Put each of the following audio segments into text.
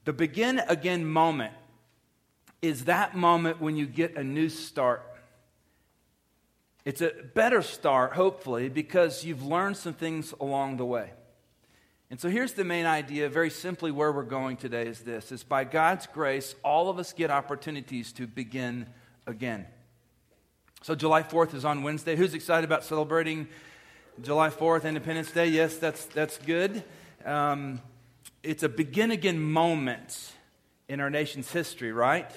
The begin again moment is that moment when you get a new start. It's a better start, hopefully, because you've learned some things along the way. And so here's the main idea, very simply where we're going today is this. Is by God's grace, all of us get opportunities to begin again. So July 4th is on Wednesday. Who's excited about celebrating July 4th, Independence Day? Yes, that's good. It's a begin again moment in our nation's history, right?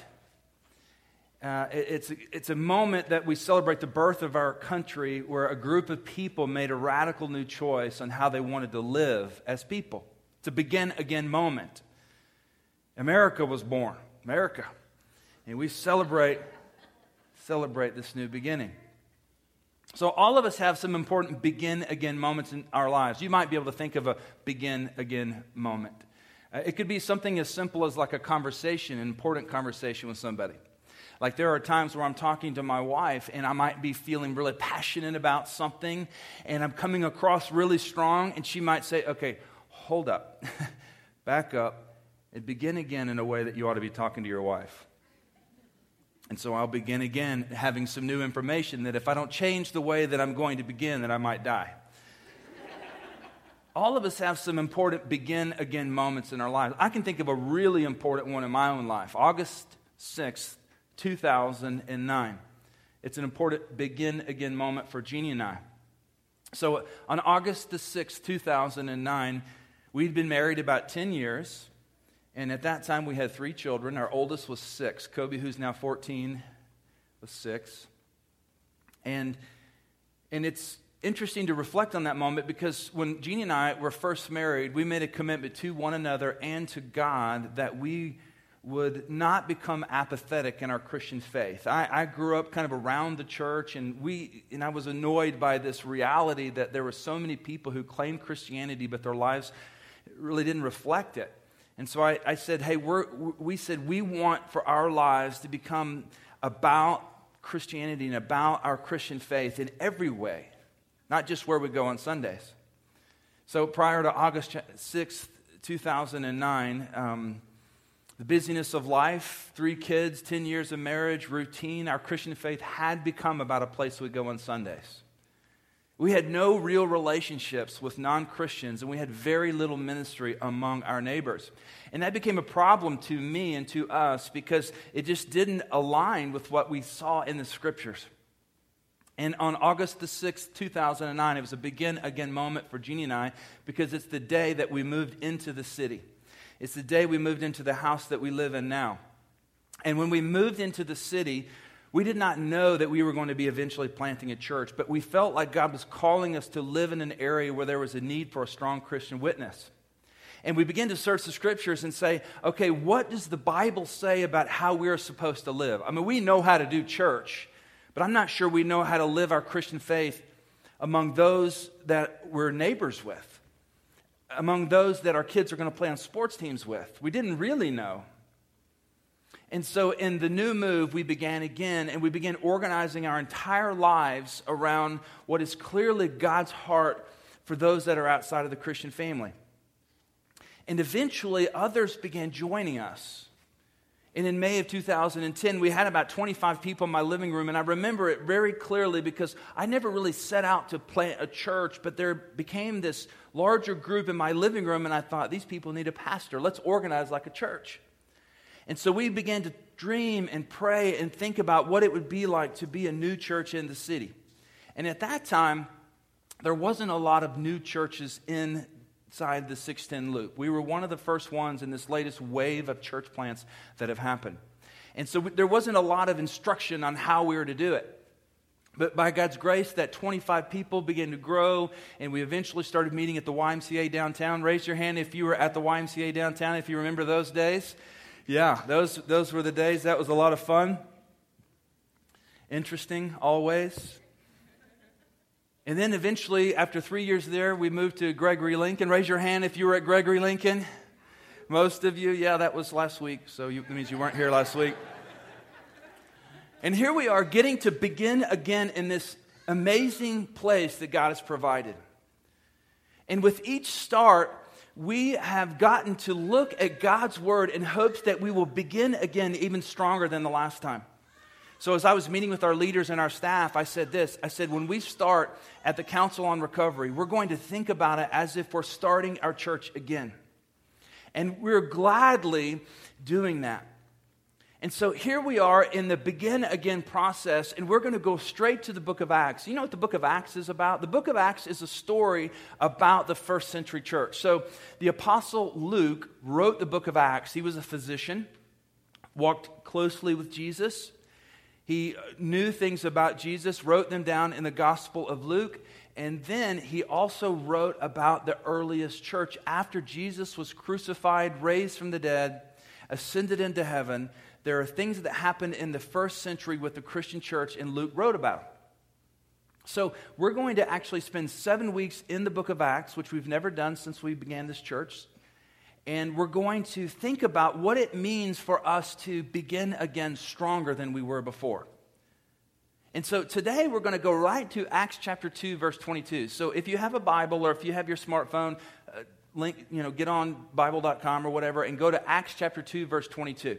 It's a moment that we celebrate the birth of our country where a group of people made a radical new choice on how they wanted to live as people. It's a begin again moment. America was born, America. And we celebrate this new beginning. So all of us have some important begin again moments in our lives. You might be able to think of a begin again moment. It could be something as simple as like a conversation, an important conversation with somebody. Like there are times where I'm talking to my wife and I might be feeling really passionate about something and I'm coming across really strong and she might say, okay, hold up, back up and begin again in a way that you ought to be talking to your wife. And so I'll begin again having some new information that if I don't change the way that I'm going to begin, that I might die. All of us have some important begin again moments in our lives. I can think of a really important one in my own life. August 6th, 2009. It's an important begin again moment for Jeannie and I. So on August the 6th, 2009, we'd been married about 10 years. And at that time, we had 3 children. Our oldest was 6. Kobe, who's now 14, was 6. And it's interesting to reflect on that moment because when Jeannie and I were first married, we made a commitment to one another and to God that we would not become apathetic in our Christian faith. I grew up kind of around the church, and I was annoyed by this reality that there were so many people who claimed Christianity, but their lives really didn't reflect it. And so I said, hey, we want for our lives to become about Christianity and about our Christian faith in every way, not just where we go on Sundays. So prior to August 6th, 2009, the busyness of life, 3 kids, 10 years of marriage, routine, our Christian faith had become about a place we go on Sundays. We had no real relationships with non-Christians, and we had very little ministry among our neighbors. And that became a problem to me and to us because it just didn't align with what we saw in the Scriptures. And on August the 6th, 2009, it was a begin again moment for Jeannie and I because it's the day that we moved into the city. It's the day we moved into the house that we live in now. And when we moved into the city, we did not know that we were going to be eventually planting a church, but we felt like God was calling us to live in an area where there was a need for a strong Christian witness. And we began to search the Scriptures and say, okay, what does the Bible say about how we're supposed to live? I mean, we know how to do church, but I'm not sure we know how to live our Christian faith among those that we're neighbors with, among those that our kids are going to play on sports teams with. We didn't really know. And so in the new move, we began again, and we began organizing our entire lives around what is clearly God's heart for those that are outside of the Christian family. And eventually, others began joining us. And in May of 2010, we had about 25 people in my living room, and I remember it very clearly because I never really set out to plant a church, but there became this larger group in my living room, and I thought, these people need a pastor. Let's organize like a church. And so we began to dream and pray and think about what it would be like to be a new church in the city. And at that time, there wasn't a lot of new churches inside the 610 Loop. We were one of the first ones in this latest wave of church plants that have happened. And so there wasn't a lot of instruction on how we were to do it. But by God's grace, that 25 people began to grow, and we eventually started meeting at the YMCA downtown. Raise your hand if you were at the YMCA downtown, if you remember those days. Yeah, those were the days. That was a lot of fun. Interesting, always. And then eventually, after 3 years there, we moved to Gregory Lincoln. Raise your hand if you were at Gregory Lincoln. Most of you, yeah, that was last week, so that means you weren't here last week. And here we are getting to begin again in this amazing place that God has provided. And with each start, we have gotten to look at God's Word in hopes that we will begin again even stronger than the last time. So as I was meeting with our leaders and our staff, I said this. I said, when we start at the Council on Recovery, we're going to think about it as if we're starting our church again. And we're gladly doing that. And so here we are in the begin again process, and we're going to go straight to the book of Acts. You know what the book of Acts is about? The book of Acts is a story about the first century church. So the apostle Luke wrote the book of Acts. He was a physician, walked closely with Jesus. He knew things about Jesus, wrote them down in the Gospel of Luke, and then he also wrote about the earliest church. After Jesus was crucified, raised from the dead, ascended into heaven, there are things that happened in the first century with the Christian church, and Luke wrote about them. So we're going to actually spend 7 weeks in the book of Acts, which we've never done since we began this church. And we're going to think about what it means for us to begin again stronger than we were before. And so today we're going to go right to Acts chapter 2, verse 22. So if you have a Bible or if you have your smartphone, get on Bible.com or whatever and go to Acts chapter 2, verse 22.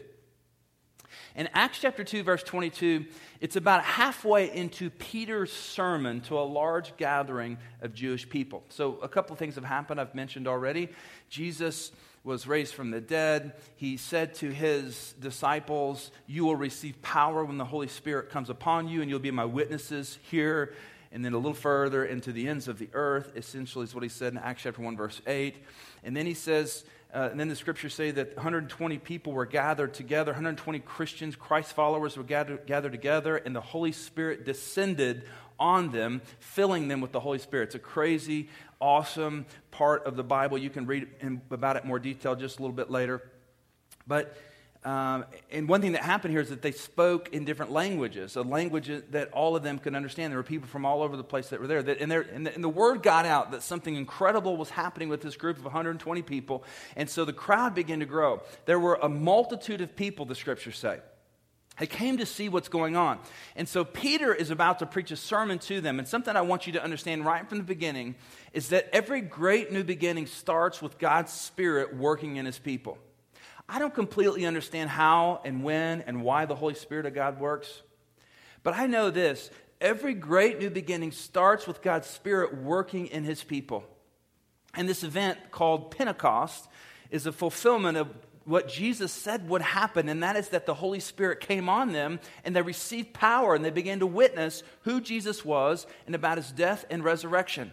In Acts chapter 2, verse 22, it's about halfway into Peter's sermon to a large gathering of Jewish people. So a couple of things have happened I've mentioned already. Jesus was raised from the dead. He said to his disciples, you will receive power when the Holy Spirit comes upon you, and you'll be my witnesses here and then a little further into the ends of the earth, essentially is what he said in Acts chapter 1, verse 8. And then he says, and then the scriptures say that 120 people were gathered together, 120 Christians, Christ followers were gathered together, and the Holy Spirit descended on them, filling them with the Holy Spirit. It's a crazy, awesome part of the Bible. You can read about it in more detail just a little bit later. But and one thing that happened here is that they spoke in different languages, a language that all of them could understand. There were people from all over the place that were there. And the word got out that something incredible was happening with this group of 120 people. And so the crowd began to grow. There were a multitude of people, the scriptures say. They came to see what's going on. And so Peter is about to preach a sermon to them. And something I want you to understand right from the beginning is that every great new beginning starts with God's Spirit working in his people. I don't completely understand how and when and why the Holy Spirit of God works. But I know this. Every great new beginning starts with God's Spirit working in his people. And this event called Pentecost is a fulfillment of what Jesus said would happen, and that is that the Holy Spirit came on them, and they received power, and they began to witness who Jesus was and about his death and resurrection.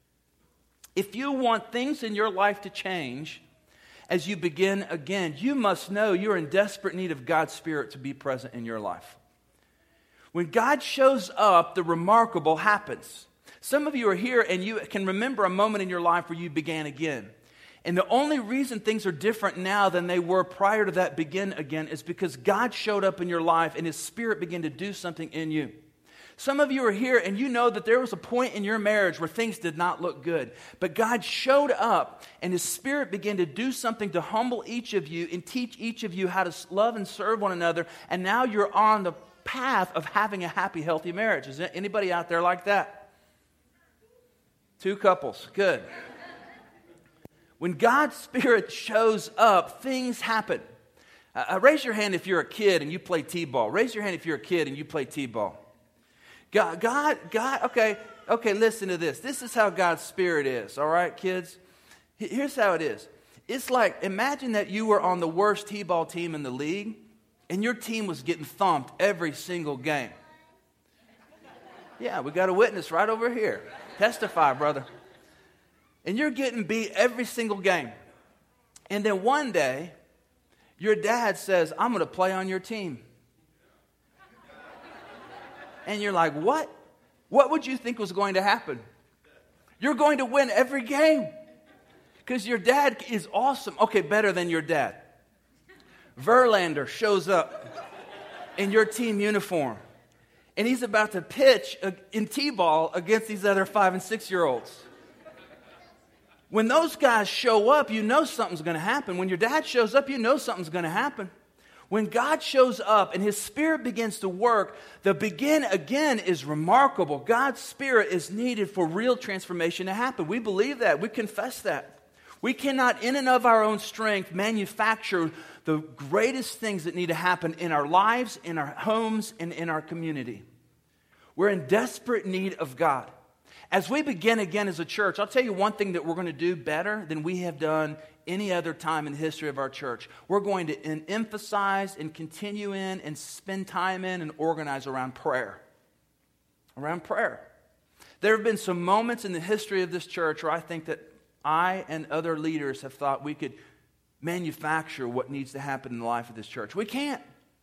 If you want things in your life to change as you begin again, you must know you're in desperate need of God's Spirit to be present in your life. When God shows up, the remarkable happens. Some of you are here and you can remember a moment in your life where you began again. And the only reason things are different now than they were prior to that begin again is because God showed up in your life and his Spirit began to do something in you. Some of you are here and you know that there was a point in your marriage where things did not look good. But God showed up and his Spirit began to do something to humble each of you and teach each of you how to love and serve one another. And now you're on the path of having a happy, healthy marriage. Is there anybody out there like that? 2 couples. Good. When God's Spirit shows up, things happen. Raise your hand if you're a kid and you play t-ball. Raise your hand if you're a kid and you play t-ball. God, okay, listen to this. This is how God's Spirit is, all right, kids? Here's how it is. It's like, imagine that you were on the worst t-ball team in the league, and your team was getting thumped every single game. Yeah, we got a witness right over here. Testify, brother. And you're getting beat every single game. And then one day, your dad says, I'm going to play on your team. And you're like, what? What would you think was going to happen? You're going to win every game. Because your dad is awesome. Okay, better than your dad. Verlander shows up in your team uniform. And he's about to pitch in t-ball against these other 5- and 6-year-olds. When those guys show up, you know something's going to happen. When your dad shows up, you know something's going to happen. When God shows up and his Spirit begins to work, the begin again is remarkable. God's Spirit is needed for real transformation to happen. We believe that. We confess that. We cannot, in and of our own strength, manufacture the greatest things that need to happen in our lives, in our homes, and in our community. We're in desperate need of God. As we begin again as a church, I'll tell you one thing that we're going to do better than we have done any other time in the history of our church. We're going to emphasize and continue in and spend time in and organize around prayer. Around prayer. There have been some moments in the history of this church where I think that I and other leaders have thought we could manufacture what needs to happen in the life of this church. We can't.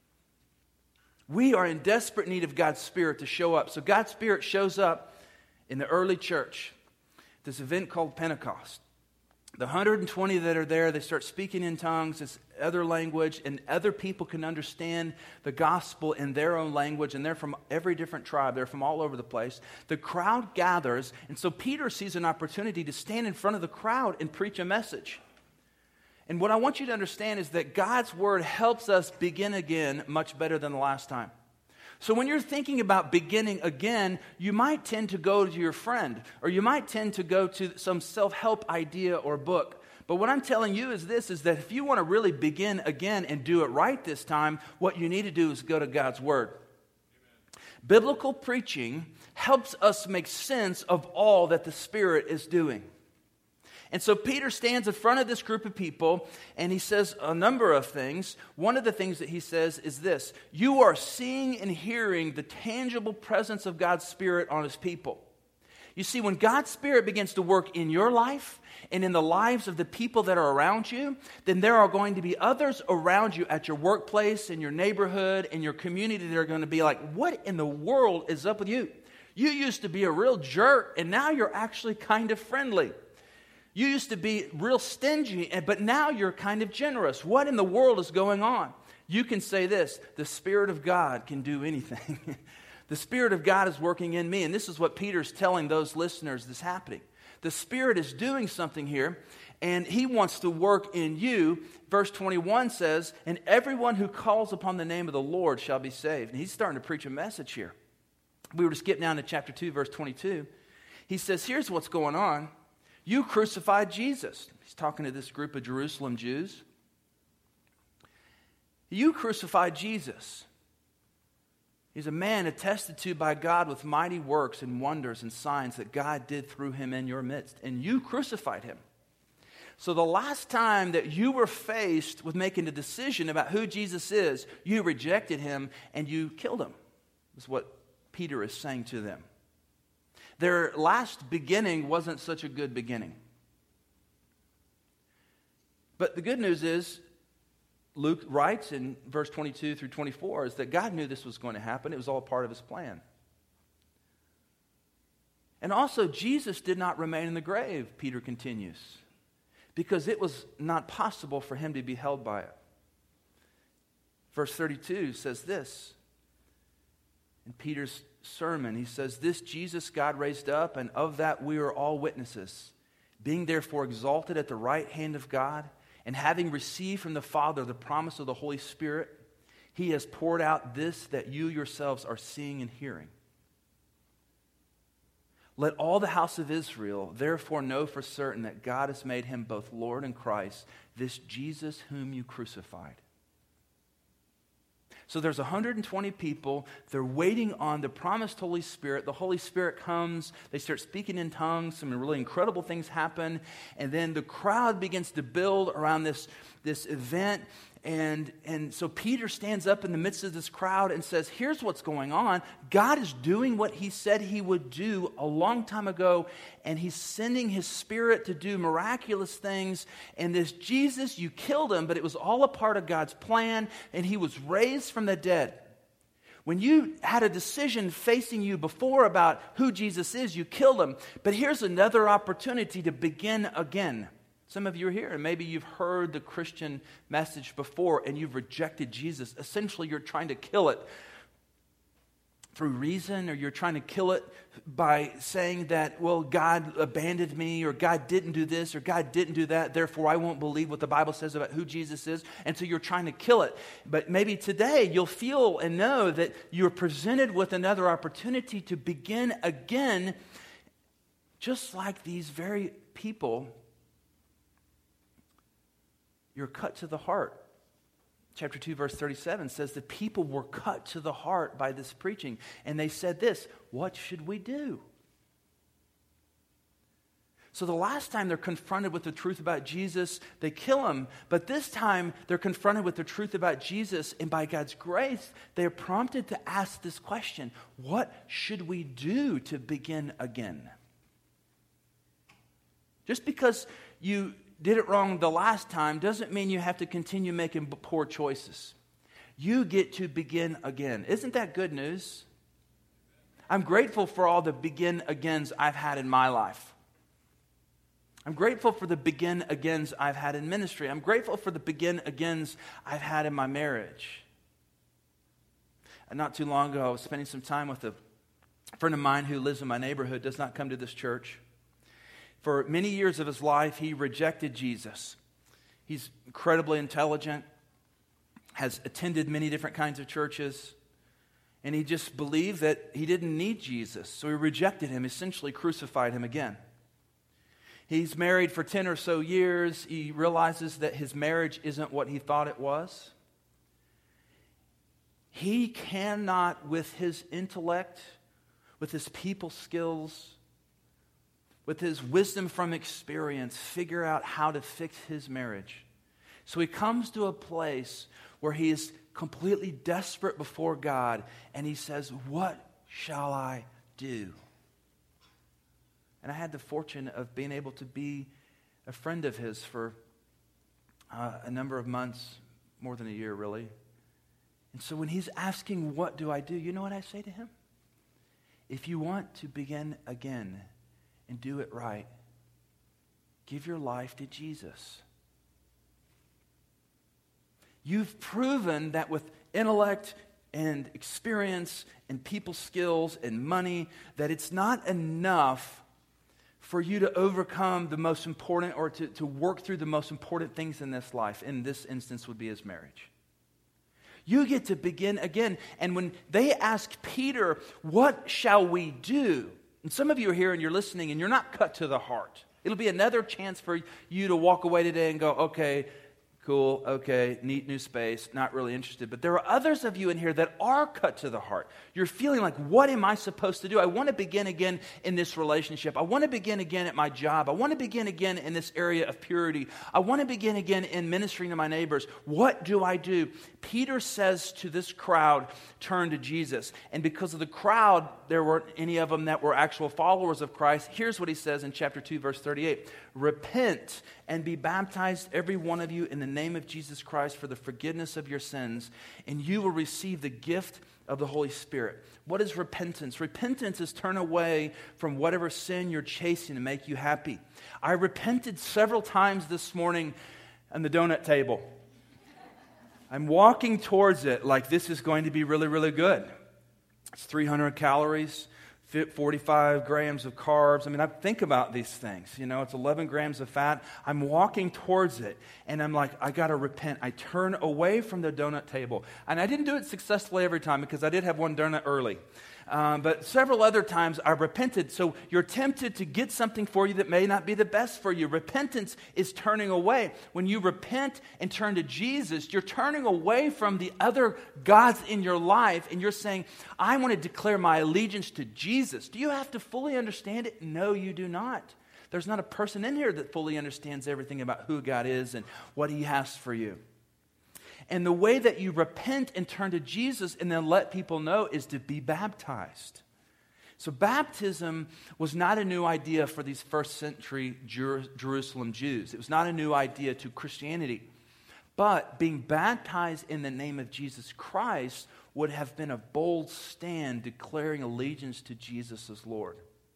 We are in desperate need of God's Spirit to show up. So God's Spirit shows up in the early church, this event called Pentecost. The 120 that are there, they start speaking in tongues, this other language, and other people can understand the gospel in their own language, and they're from every different tribe. They're from all over the place. The crowd gathers, and so Peter sees an opportunity to stand in front of the crowd and preach a message. And what I want you to understand is that God's word helps us begin again much better than the last time. So when you're thinking about beginning again, you might tend to go to your friend, or you might tend to go to some self-help idea or book. But what I'm telling you is this, is that if you want to really begin again and do it right this time, what you need to do is go to God's Word. Amen. Biblical preaching helps us make sense of all that the Spirit is doing. And so Peter stands in front of this group of people, and he says a number of things. One of the things that he says is this: you are seeing and hearing the tangible presence of God's Spirit on His people. You see, when God's Spirit begins to work in your life and in the lives of the people that are around you, then there are going to be others around you at your workplace, in your neighborhood, in your community that are going to be like, what in the world is up with you? You used to be a real jerk, and now you're actually kind of friendly. You used to be real stingy, but now you're kind of generous. What in the world is going on? You can say this: the Spirit of God can do anything. The Spirit of God is working in me. And this is what Peter's telling those listeners that's happening. The Spirit is doing something here, and He wants to work in you. Verse 21 says, and everyone who calls upon the name of the Lord shall be saved. And he's starting to preach a message here. We were to skip down to chapter 2, verse 22. He says, here's what's going on. You crucified Jesus. He's talking to this group of Jerusalem Jews. You crucified Jesus. He's a man attested to by God with mighty works and wonders and signs that God did through Him in your midst. And you crucified Him. So the last time that you were faced with making a decision about who Jesus is, you rejected Him and you killed Him. That's what Peter is saying to them. Their last beginning wasn't such a good beginning. But the good news is, Luke writes in verse 22 through 24, is that God knew this was going to happen. It was all part of His plan. And also, Jesus did not remain in the grave, Peter continues, because it was not possible for Him to be held by it. Verse 32 says this, in Peter's sermon, he says, this Jesus God raised up, and of that we are all witnesses. Being therefore exalted at the right hand of God, and having received from the Father the promise of the Holy Spirit, He has poured out this that you yourselves are seeing and hearing. Let all the house of Israel therefore know for certain that God has made Him both Lord and Christ, this Jesus whom you crucified. So there's 120 people. They're waiting on the promised Holy Spirit. The Holy Spirit comes. They start speaking in tongues. Some really incredible things happen. And then the crowd begins to build around this event. And so Peter stands up in the midst of this crowd and says, here's what's going on. God is doing what He said He would do a long time ago, and He's sending His Spirit to do miraculous things. And this Jesus, you killed Him, but it was all a part of God's plan, and He was raised from the dead. When you had a decision facing you before about who Jesus is, you killed Him. But here's another opportunity to begin again. Some of you are here, and maybe you've heard the Christian message before, and you've rejected Jesus. Essentially, you're trying to kill it through reason, or you're trying to kill it by saying that, well, God abandoned me, or God didn't do this, or God didn't do that, therefore I won't believe what the Bible says about who Jesus is, and so you're trying to kill it. But maybe today you'll feel and know that you're presented with another opportunity to begin again, just like these very people You're cut to the heart. Chapter 2, verse 37 says the people were cut to the heart by this preaching. And they said this, what should we do? So the last time they're confronted with the truth about Jesus, they kill him. But this time they're confronted with the truth about Jesus. And by God's grace, they are prompted to ask this question, what should we do to begin again? Just because you did it wrong the last time doesn't mean you have to continue making poor choices. You get to begin again. Isn't that good news? I'm grateful for all the begin agains I've had in my life. I'm grateful for the begin agains I've had in ministry. I'm grateful for the begin agains I've had in my marriage. And not too long ago, I was spending some time with a friend of mine who lives in my neighborhood, does not come to this church. For many years of his life, he rejected Jesus. He's incredibly intelligent, has attended many different kinds of churches, and he just believed that he didn't need Jesus. So he rejected him, essentially crucified him again. He's married for 10 or so years. He realizes that his marriage isn't what he thought it was. He cannot, with his intellect, with his people skills, with his wisdom from experience, figure out how to fix his marriage. So he comes to a place where he is completely desperate before God, and he says, what shall I do? And I had the fortune of being able to be a friend of his for a number of months, more than a year really. And so when he's asking, what do I do? You know what I say to him? If you want to begin again and do it right, give your life to Jesus. You've proven that with intellect and experience and people skills and money, that it's not enough for you to overcome the most important or to work through the most important things in this life. In this instance would be his marriage. You get to begin again. And when they ask Peter, what shall we do? And some of you are here and you're listening and you're not cut to the heart. It'll be another chance for you to walk away today and go, okay, cool, okay, neat new space, not really interested. But there are others of you in here that are cut to the heart. You're feeling like, what am I supposed to do? I want to begin again in this relationship. I want to begin again at my job. I want to begin again in this area of purity. I want to begin again in ministering to my neighbors. What do I do? Peter says to this crowd, turn to Jesus. And because of the crowd, there weren't any of them that were actual followers of Christ. Here's what he says in chapter 2, verse 38. Repent and be baptized, every one of you, in the name of Jesus Christ for the forgiveness of your sins, and you will receive the gift of the Holy Spirit. What is repentance? Repentance is turn away from whatever sin you're chasing to make you happy. I repented several times this morning on the donut table. I'm walking towards it like this is going to be really, really good. It's 300 calories. 45 grams of carbs. I mean, I think about these things. You know, it's 11 grams of fat. I'm walking towards it, and I'm like, I got to repent. I turn away from the donut table. And I didn't do it successfully every time because I did have one donut early. But several other times I repented. So you're tempted to get something for you that may not be the best for you. Repentance is turning away. When you repent and turn to Jesus, you're turning away from the other gods in your life, and you're saying, I want to declare my allegiance to Jesus. Do you have to fully understand it? No, you do not. There's not a person in here that fully understands everything about who God is and what He has for you. And the way that you repent and turn to Jesus and then let people know is to be baptized. So baptism was not a new idea for these first century Jerusalem Jews. It was not a new idea to Christianity. But being baptized in the name of Jesus Christ would have been a bold stand declaring allegiance to Jesus as Lord.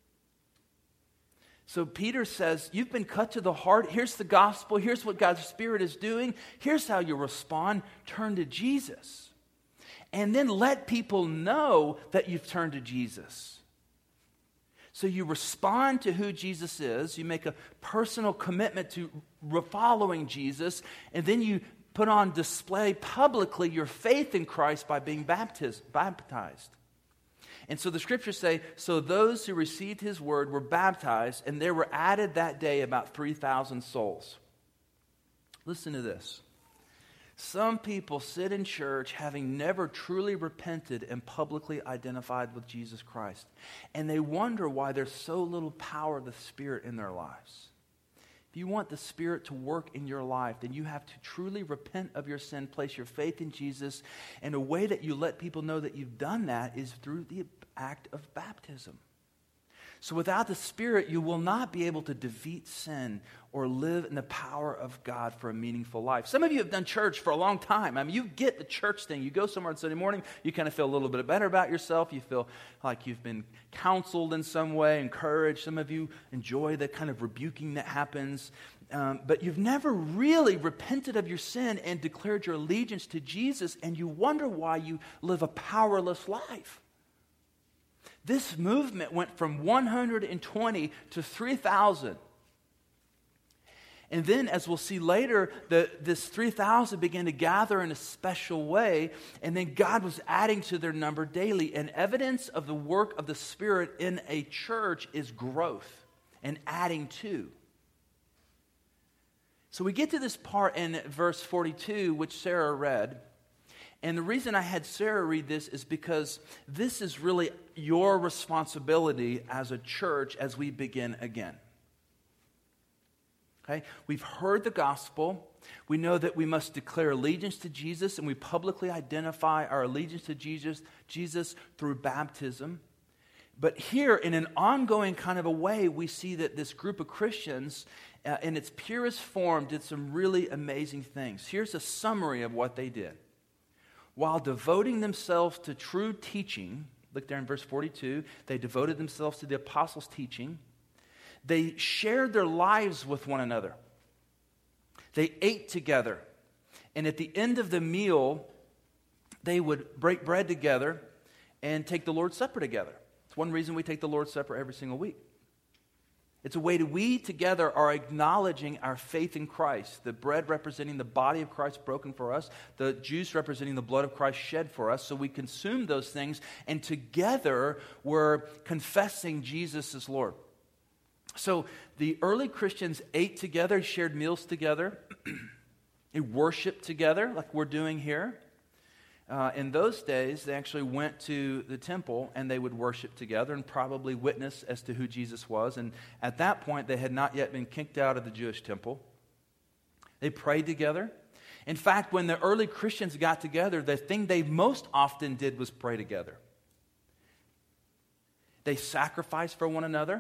So Peter says, you've been cut to the heart. Here's the gospel. Here's what God's Spirit is doing. Here's how you respond. Turn to Jesus. And then let people know that you've turned to Jesus. So you respond to who Jesus is. You make a personal commitment to following Jesus. And then you put on display publicly your faith in Christ by being baptized. And so the scriptures say, so those who received His word were baptized, and there were added that day about 3,000 souls. Listen to this. Some people sit in church having never truly repented and publicly identified with Jesus Christ. And they wonder why there's so little power of the Spirit in their lives. If you want the Spirit to work in your life, then you have to truly repent of your sin, place your faith in Jesus. And a way that you let people know that you've done that is through the act of baptism. So without the Spirit, you will not be able to defeat sin or live in the power of God for a meaningful life. Some of you have done church for a long time. I mean, you get the church thing. You go somewhere on Sunday morning, you kind of feel a little bit better about yourself. You feel like you've been counseled in some way, encouraged. Some of you enjoy the kind of rebuking that happens. But you've never really repented of your sin and declared your allegiance to Jesus, and you wonder why you live a powerless life. This movement went from 120 to 3,000. And then, as we'll see later, this 3,000 began to gather in a special way, and then God was adding to their number daily. And evidence of the work of the Spirit in a church is growth and adding to. So we get to this part in verse 42, which Sarah read. And the reason I had Sarah read this is because this is really your responsibility as a church as we begin again. Okay? We've heard the gospel. We know that we must declare allegiance to Jesus, and we publicly identify our allegiance to Jesus through baptism. But here, in an ongoing kind of a way, we see that this group of Christians, in its purest form, did some really amazing things. Here's a summary of what they did. While devoting themselves to true teaching, look there in verse 42, they devoted themselves to the apostles' teaching. They shared their lives with one another. They ate together. And at the end of the meal, they would break bread together and take the Lord's Supper together. It's one reason we take the Lord's Supper every single week. It's a way that we together are acknowledging our faith in Christ. The bread representing the body of Christ broken for us. The juice representing the blood of Christ shed for us. So we consume those things, and together we're confessing Jesus as Lord. So the early Christians ate together, shared meals together. They worshiped together like we're doing here. In those days, they actually went to the temple and they would worship together and probably witness as to who Jesus was. And at that point, they had not yet been kicked out of the Jewish temple. They prayed together. In fact, when the early Christians got together, the thing they most often did was pray together. They sacrificed for one another.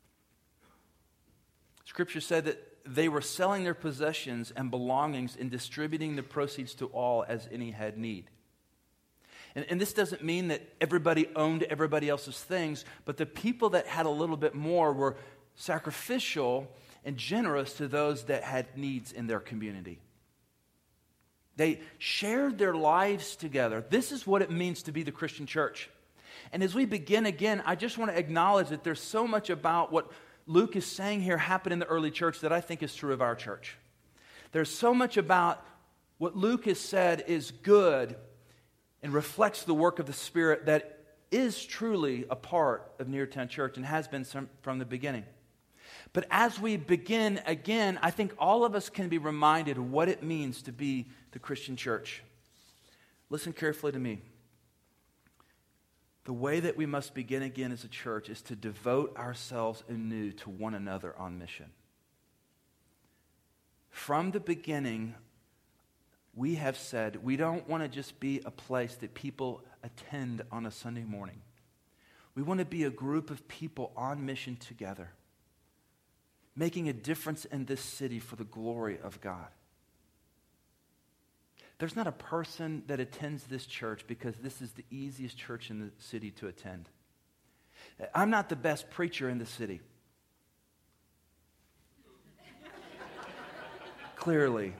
Scripture said that they were selling their possessions and belongings and distributing the proceeds to all as any had need. And this doesn't mean that everybody owned everybody else's things, but the people that had a little bit more were sacrificial and generous to those that had needs in their community. They shared their lives together. This is what it means to be the Christian church. And as we begin again, I just want to acknowledge that there's so much about what Luke is saying here happened in the early church that I think is true of our church. There's so much about what Luke has said is good and reflects the work of the Spirit that is truly a part of Neartown Church and has been from the beginning. But as we begin again, I think all of us can be reminded of what it means to be the Christian church. Listen carefully to me. The way that we must begin again as a church is to devote ourselves anew to one another on mission. From the beginning, we have said we don't want to just be a place that people attend on a Sunday morning. We want to be a group of people on mission together, making a difference in this city for the glory of God. There's not a person that attends this church because this is the easiest church in the city to attend. I'm not the best preacher in the city. Clearly.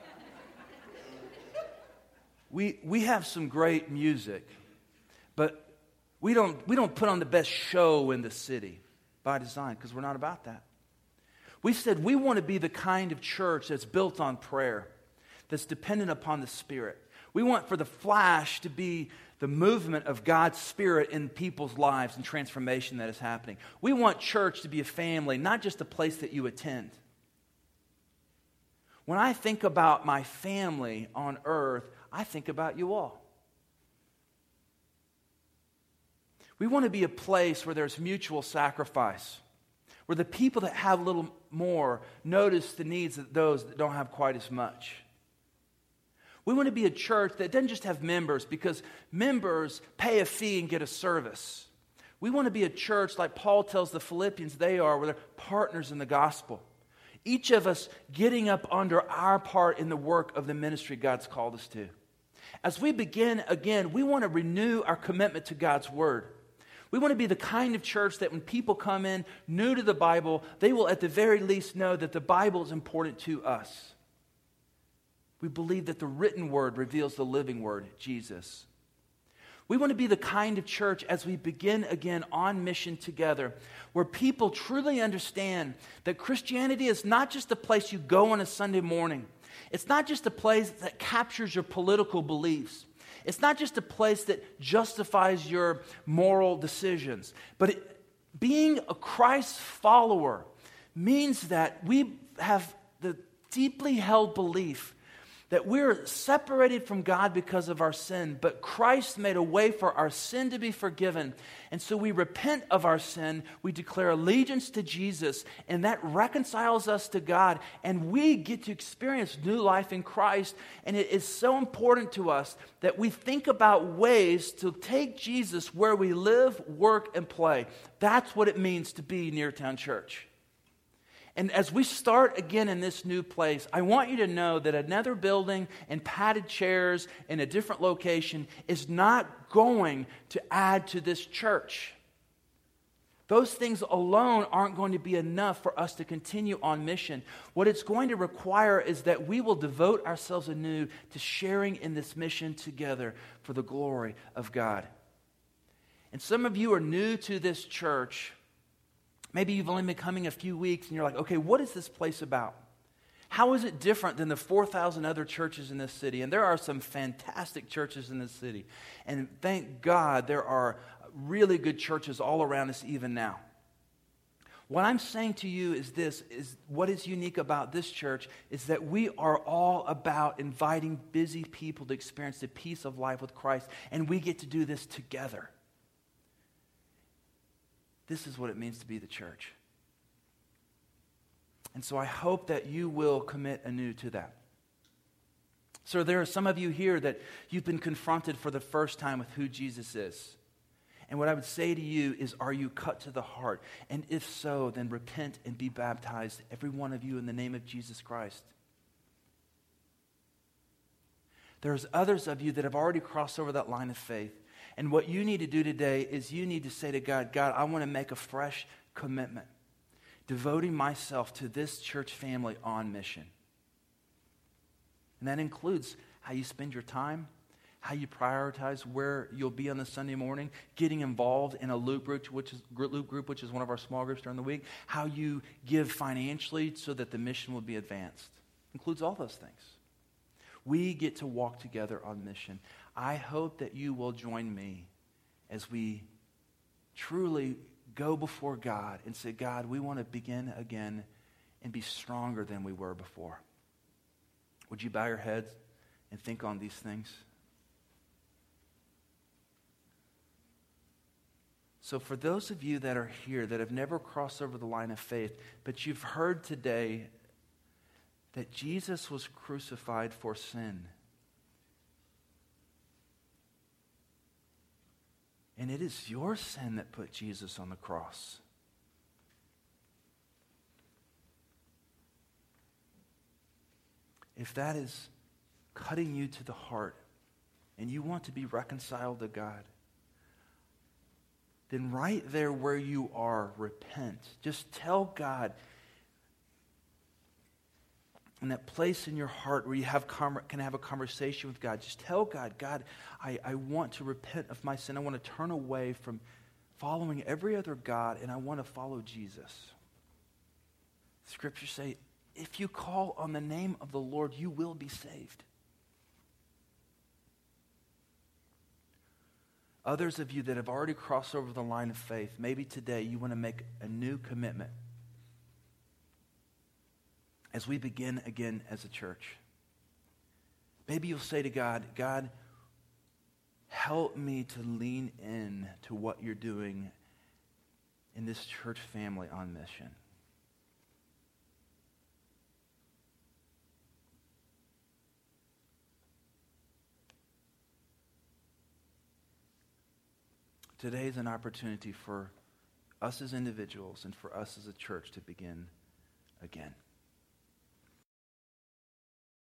We have some great music, but we don't put on the best show in the city by design because we're not about that. We said we want to be the kind of church that's built on prayer, that's dependent upon the Spirit. We want for the flash to be the movement of God's Spirit in people's lives and transformation that is happening. We want church to be a family, not just a place that you attend. When I think about my family on earth, I think about you all. We want to be a place where there's mutual sacrifice, where the people that have a little more notice the needs of those that don't have quite as much. We want to be a church that doesn't just have members because members pay a fee and get a service. We want to be a church like Paul tells the Philippians they are, where they're partners in the gospel. Each of us getting up under our part in the work of the ministry God's called us to. As we begin again, we want to renew our commitment to God's word. We want to be the kind of church that when people come in new to the Bible, they will at the very least know that the Bible is important to us. We believe that the written word reveals the living word, Jesus. We want to be the kind of church as we begin again on mission together, where people truly understand that Christianity is not just a place you go on a Sunday morning. It's not just a place that captures your political beliefs. It's not just a place that justifies your moral decisions. But being a Christ follower means that we have the deeply held belief that we're separated from God because of our sin, but Christ made a way for our sin to be forgiven. And so we repent of our sin, we declare allegiance to Jesus, and that reconciles us to God, and we get to experience new life in Christ. And it is so important to us that we think about ways to take Jesus where we live, work, and play. That's what it means to be Neartown Church. And as we start again in this new place, I want you to know that another building and padded chairs in a different location is not going to add to this church. Those things alone aren't going to be enough for us to continue on mission. What it's going to require is that we will devote ourselves anew to sharing in this mission together for the glory of God. And some of you are new to this church. Maybe you've only been coming a few weeks and you're like, okay, what is this place about? How is it different than the 4,000 other churches in this city? And there are some fantastic churches in this city. And thank God there are really good churches all around us even now. What I'm saying to you is this, is what is unique about this church is that we are all about inviting busy people to experience the peace of life with Christ. And we get to do this together. This is what it means to be the church. And so I hope that you will commit anew to that. So there are some of you here that you've been confronted for the first time with who Jesus is. And what I would say to you is, are you cut to the heart? And if so, then repent and be baptized, every one of you, in the name of Jesus Christ. There's others of you that have already crossed over that line of faith. And what you need to do today is you need to say to God, God, I want to make a fresh commitment, devoting myself to this church family on mission. And that includes how you spend your time, how you prioritize where you'll be on the Sunday morning, getting involved in a loop group, which is one of our small groups during the week, how you give financially so that the mission will be advanced. It includes all those things. We get to walk together on mission. I hope that you will join me as we truly go before God and say, God, we want to begin again and be stronger than we were before. Would you bow your heads and think on these things? So for those of you that are here that have never crossed over the line of faith, but you've heard today that Jesus was crucified for sin. And it is your sin that put Jesus on the cross. If that is cutting you to the heart and you want to be reconciled to God, then right there where you are, repent. Just tell God, in that place in your heart where you can have a conversation with God, just tell God, God, I want to repent of my sin. I want to turn away from following every other God, and I want to follow Jesus. Scriptures say, if you call on the name of the Lord, you will be saved. Others of you that have already crossed over the line of faith, maybe today you want to make a new commitment. as we begin again as a church. Maybe you'll say to God, God, help me to lean in to what you're doing in this church family on mission. Today is an opportunity for us as individuals and for us as a church to begin again.